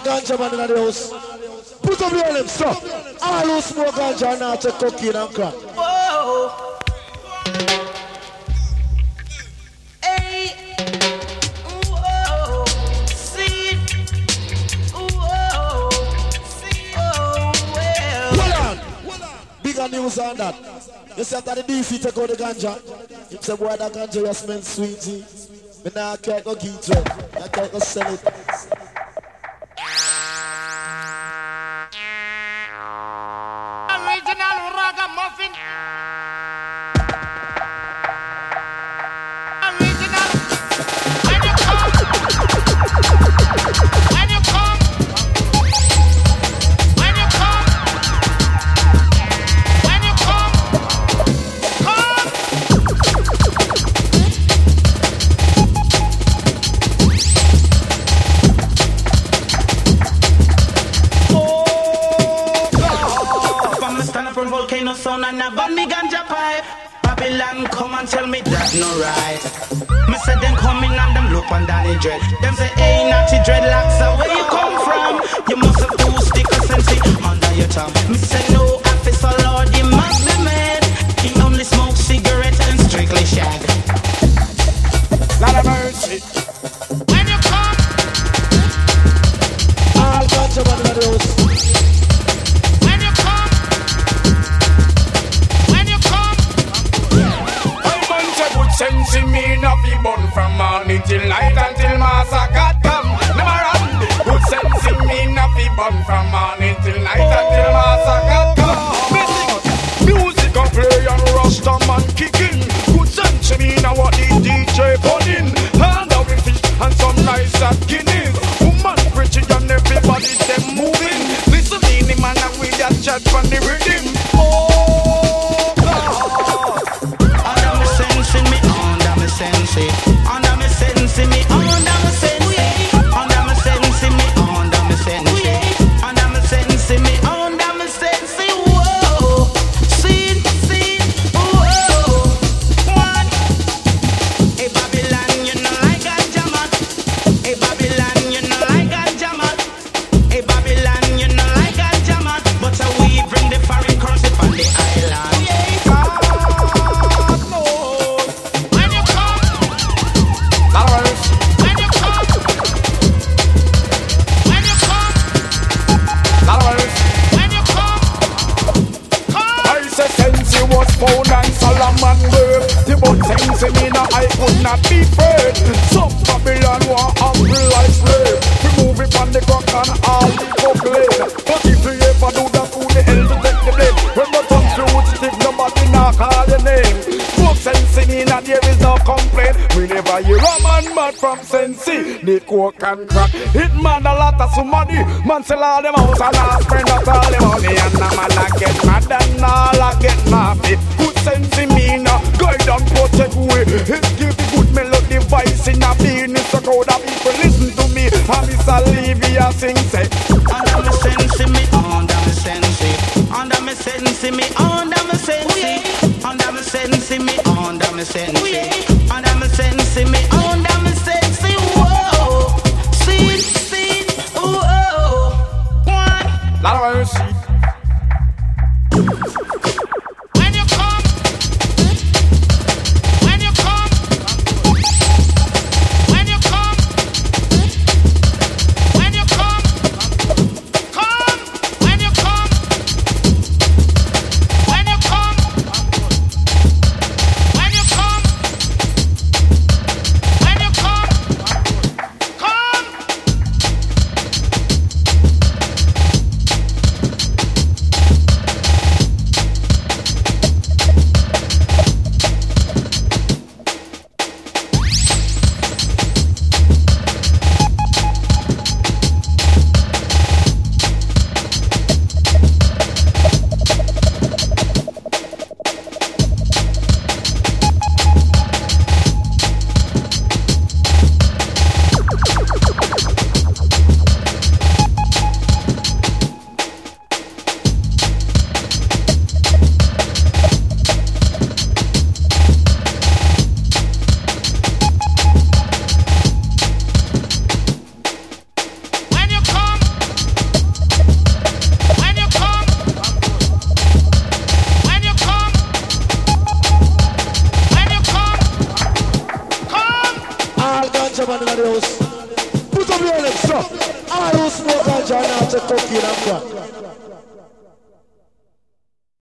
ganja man in the house. Put up your lips, stop. All who smoke ganja now take cocaine and crack. Whoa. Hey. Whoa. See. Whoa. See. Oh, well. Hold on. Bigger news on that. You see after the DC take out the ganja. You say, boy, that ganja you smell sweetie. But now I can't go get it. I can't go sell it. Original ragamuffin. Original. When you come. When you come. When you come. When you come. Come. From a stand up from volcano sound and a ban me ganja pipe. Babylon come and tell me that no right. Me say them coming and them look on Danny Dread. Them say hey natty dreadlocks, so where you come from? You must have two stickers and see under your tongue. Me say no officer Lord, you must be mad. He only smokes cigarettes and strictly shag. Lot of mercy. When you come, All ganja man in the house. when you come, when you come. I want a good sense in me, not be born from morning till night until Master God come. Never run. Good sense in me, not be born from morning till night until Master God come. Music a play and Rasta man kicking. Good sense in me, now what the DJ putting. Hand out with fish and some nice at Guinness. Woman preaching and everybody them moving. Listen in the man and we just chat from the rhythm. Oh God. Under me sense in me, under me sense it. Under me sense in me, under me sense it. Under me sense in me, under me sense it. Under me sense in me, under me sense it. Whoa, see, whoa, one. Hey Babylon, you know like a jammer. Hey Babylon, you know like a jammer. Hey Babylon, you know like a jammer. But we bring the foreign currency from the island. When you come, when you come, when you come, when you come, come. I say sense you was found and Solomon word. The but sense in me now I could not be afraid. Some Babylon want humble like slave. Remove it from the crack and all the cockblade. But if you ever do that, who the hell to take the blame? When the tongue fugitive, nobody now call your name. Smoke sense in me now there is no complaint. We never hear a man mad from Sensi. The coke and crack. It man a lot of somebody. Man sell all them house and all spend out all the money. And a man a get mad and all a get nappy. Good sense in me now. Guide and protect way. It give the good melody voice in a business. So crowd of people listen to me. And Miss Olivia sing say. Under me sense in me, under me sense it. Under me sense in me, under me sense it. Under me sense in me, under me sense it. Under me sense in me, under me sense it. Whoa, see, whoa, one. Lot of mercy. When you come, when you come, when you come, when you come, come, when you come, when you come, when you come, when you come, come. ganja man in the house. Put up your lips, sir. All who smoke ganja now to cocaine and crack.